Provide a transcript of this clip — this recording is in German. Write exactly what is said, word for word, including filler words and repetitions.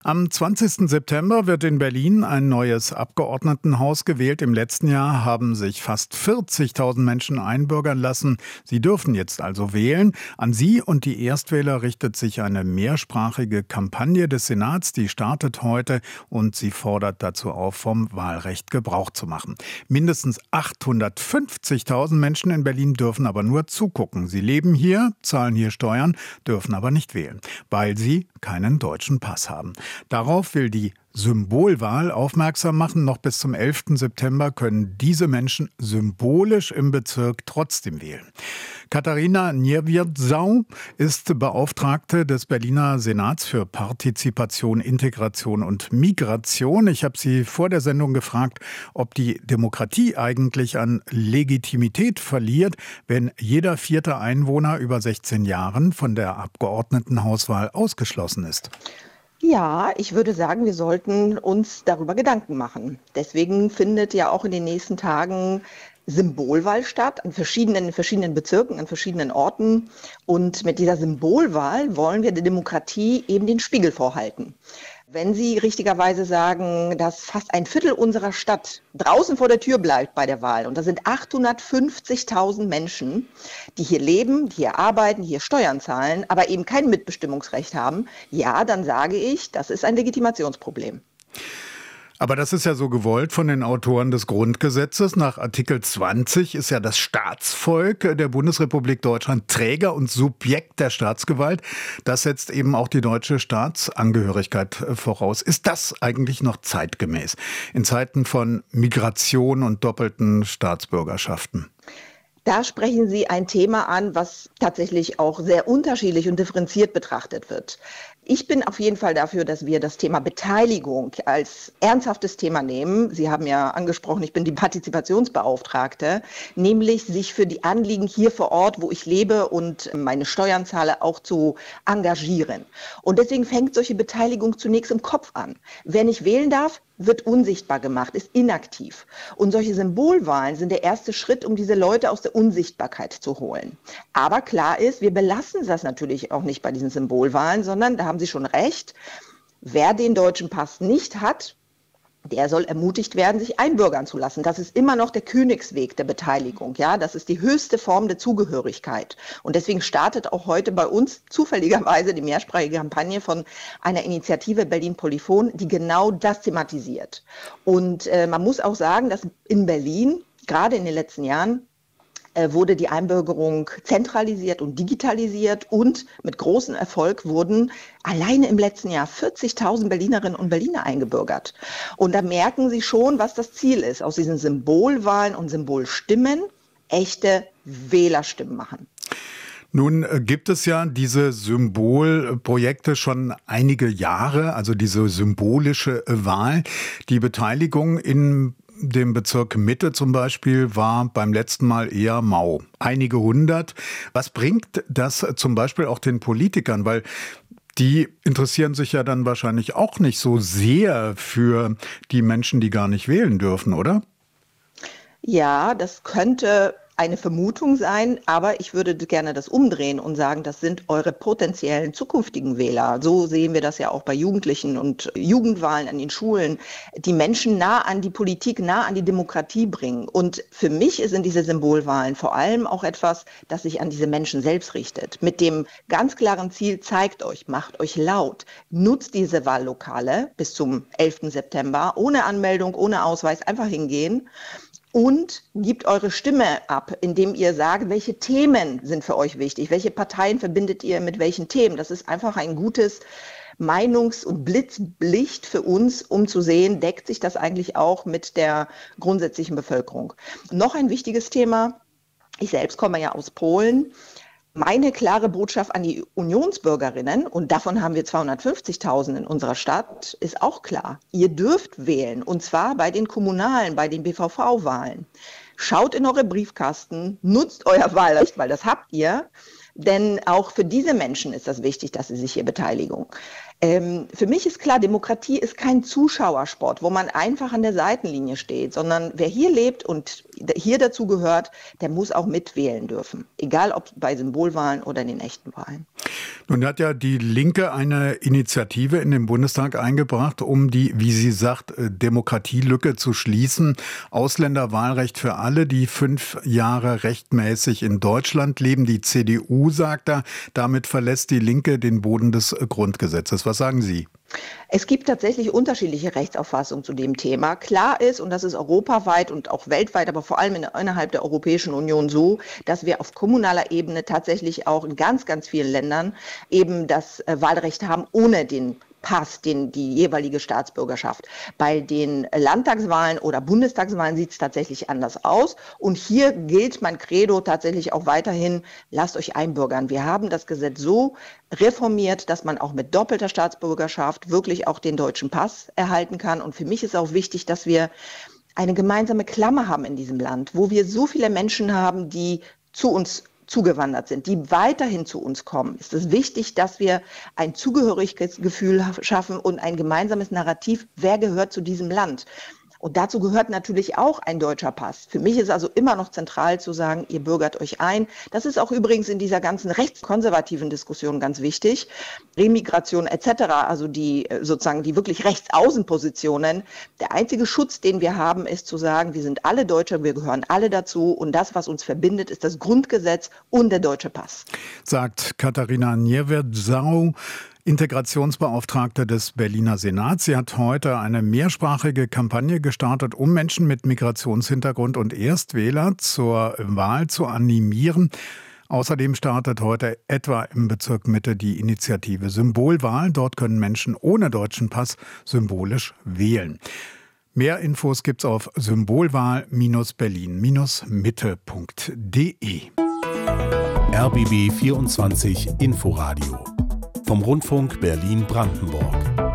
Am zwanzigsten September wird in Berlin ein neues Abgeordnetenhaus gewählt. Im letzten Jahr haben sich fast vierzigtausend Menschen einbürgern lassen. Sie dürfen jetzt also wählen. An Sie und die Erstwähler richtet sich eine mehrsprachige Kampagne des Senats. Die startet heute und sie fordert dazu auf, vom Wahlrecht Gebrauch zu machen. Mindestens achthundertfünfzigtausend Menschen in Berlin dürfen aber nur zugucken. Sie leben hier, zahlen hier Steuern, dürfen aber nicht wählen, weil sie keinen deutschen Pass haben. Darauf will die Symbolwahl aufmerksam machen. Noch bis zum elften September können diese Menschen symbolisch im Bezirk trotzdem wählen. Katharina Niewierdzau ist Beauftragte des Berliner Senats für Partizipation, Integration und Migration. Ich habe sie vor der Sendung gefragt, ob die Demokratie eigentlich an Legitimität verliert, wenn jeder vierte Einwohner über sechzehn Jahren von der Abgeordnetenhauswahl ausgeschlossen ist. Ja, ich würde sagen, wir sollten uns darüber Gedanken machen. Deswegen findet ja auch in den nächsten Tagen Symbolwahl statt, an verschiedenen, in verschiedenen Bezirken, an verschiedenen Orten. Und mit dieser Symbolwahl wollen wir der Demokratie eben den Spiegel vorhalten. Wenn Sie richtigerweise sagen, dass fast ein Viertel unserer Stadt draußen vor der Tür bleibt bei der Wahl, und das sind achthundertfünfzigtausend Menschen, die hier leben, die hier arbeiten, die hier Steuern zahlen, aber eben kein Mitbestimmungsrecht haben, ja, dann sage ich, das ist ein Legitimationsproblem. Aber das ist ja so gewollt von den Autoren des Grundgesetzes. Nach Artikel zwanzig ist ja das Staatsvolk der Bundesrepublik Deutschland Träger und Subjekt der Staatsgewalt. Das setzt eben auch die deutsche Staatsangehörigkeit voraus. Ist das eigentlich noch zeitgemäß in Zeiten von Migration und doppelten Staatsbürgerschaften? Da sprechen Sie ein Thema an, was tatsächlich auch sehr unterschiedlich und differenziert betrachtet wird. Ich bin auf jeden Fall dafür, dass wir das Thema Beteiligung als ernsthaftes Thema nehmen. Sie haben ja angesprochen, ich bin die Partizipationsbeauftragte, nämlich sich für die Anliegen hier vor Ort, wo ich lebe und meine Steuern zahle, auch zu engagieren. Und deswegen fängt solche Beteiligung zunächst im Kopf an. Wer nicht wählen darf, wird unsichtbar gemacht, ist inaktiv. Und solche Symbolwahlen sind der erste Schritt, um diese Leute aus der Unsichtbarkeit zu holen. Aber klar ist, wir belassen das natürlich auch nicht bei diesen Symbolwahlen, sondern da haben Sie schon recht, wer den deutschen Pass nicht hat, der soll ermutigt werden, sich einbürgern zu lassen. Das ist immer noch der Königsweg der Beteiligung. Ja, das ist die höchste Form der Zugehörigkeit. Und deswegen startet auch heute bei uns zufälligerweise die mehrsprachige Kampagne von einer Initiative Berlin Polyphon, die genau das thematisiert. Und äh, man muss auch sagen, dass in Berlin, gerade in den letzten Jahren, wurde die Einbürgerung zentralisiert und digitalisiert und mit großem Erfolg wurden alleine im letzten Jahr vierzigtausend Berlinerinnen und Berliner eingebürgert. Und da merken Sie schon, was das Ziel ist, aus diesen Symbolwahlen und Symbolstimmen echte Wählerstimmen machen. Nun gibt es ja diese Symbolprojekte schon einige Jahre, also diese symbolische Wahl. Die Beteiligung in dem Bezirk Mitte zum Beispiel war beim letzten Mal eher mau. Einige hundert. Was bringt das zum Beispiel auch den Politikern? Weil die interessieren sich ja dann wahrscheinlich auch nicht so sehr für die Menschen, die gar nicht wählen dürfen, oder? Ja, das könnte eine Vermutung sein, aber ich würde gerne das umdrehen und sagen, das sind eure potenziellen zukünftigen Wähler. So sehen wir das ja auch bei Jugendlichen und Jugendwahlen an den Schulen, die Menschen nah an die Politik, nah an die Demokratie bringen. Und für mich sind diese Symbolwahlen vor allem auch etwas, das sich an diese Menschen selbst richtet. Mit dem ganz klaren Ziel, zeigt euch, macht euch laut, nutzt diese Wahllokale bis zum elften September, ohne Anmeldung, ohne Ausweis, einfach hingehen. Und gebt eure Stimme ab, indem ihr sagt, welche Themen sind für euch wichtig, welche Parteien verbindet ihr mit welchen Themen. Das ist einfach ein gutes Meinungs- und Blitzlicht für uns, um zu sehen, deckt sich das eigentlich auch mit der grundsätzlichen Bevölkerung. Noch ein wichtiges Thema, ich selbst komme ja aus Polen. Meine klare Botschaft an die Unionsbürgerinnen, und davon haben wir zweihundertfünfzigtausend in unserer Stadt, ist auch klar. Ihr dürft wählen, und zwar bei den kommunalen, bei den B V V-Wahlen. Schaut in eure Briefkasten, nutzt euer Wahlrecht, weil das habt ihr. Denn auch für diese Menschen ist das wichtig, dass sie sich hier beteiligen. Ähm, für mich ist klar, Demokratie ist kein Zuschauersport, wo man einfach an der Seitenlinie steht, sondern wer hier lebt und hier dazu gehört, der muss auch mitwählen dürfen. Egal ob bei Symbolwahlen oder in den echten Wahlen. Nun hat ja die Linke eine Initiative in den Bundestag eingebracht, um die, wie sie sagt, Demokratielücke zu schließen. Ausländerwahlrecht für alle, die fünf Jahre rechtmäßig in Deutschland leben. Die C D U sagt da, damit verlässt die Linke den Boden des Grundgesetzes. Was sagen Sie? Es gibt tatsächlich unterschiedliche Rechtsauffassungen zu dem Thema. Klar ist, und das ist europaweit und auch weltweit, aber vor allem innerhalb der Europäischen Union so, dass wir auf kommunaler Ebene tatsächlich auch in ganz, ganz vielen Ländern eben das Wahlrecht haben, ohne den Pass, den, die jeweilige Staatsbürgerschaft. Bei den Landtagswahlen oder Bundestagswahlen sieht es tatsächlich anders aus. Und hier gilt mein Credo tatsächlich auch weiterhin, lasst euch einbürgern. Wir haben das Gesetz so reformiert, dass man auch mit doppelter Staatsbürgerschaft wirklich auch den deutschen Pass erhalten kann. Und für mich ist auch wichtig, dass wir eine gemeinsame Klammer haben in diesem Land, wo wir so viele Menschen haben, die zu uns zugewandert sind, die weiterhin zu uns kommen, ist es wichtig, dass wir ein Zugehörigkeitsgefühl schaffen und ein gemeinsames Narrativ, wer gehört zu diesem Land. Und dazu gehört natürlich auch ein deutscher Pass. Für mich ist also immer noch zentral zu sagen, ihr bürgert euch ein. Das ist auch übrigens in dieser ganzen rechtskonservativen Diskussion ganz wichtig. Remigration et cetera, also die sozusagen die wirklich Rechtsaußenpositionen. Der einzige Schutz, den wir haben, ist zu sagen, wir sind alle Deutsche, wir gehören alle dazu. Und das, was uns verbindet, ist das Grundgesetz und der deutsche Pass. Sagt Katharina Niewiad-Sau, Integrationsbeauftragte des Berliner Senats. Sie hat heute eine mehrsprachige Kampagne gestartet, um Menschen mit Migrationshintergrund und Erstwähler zur Wahl zu animieren. Außerdem startet heute etwa im Bezirk Mitte die Initiative Symbolwahl. Dort können Menschen ohne deutschen Pass symbolisch wählen. Mehr Infos gibt's auf symbolwahl Berlin Mitte punkt de. R B B vierundzwanzig Inforadio vom Rundfunk Berlin-Brandenburg.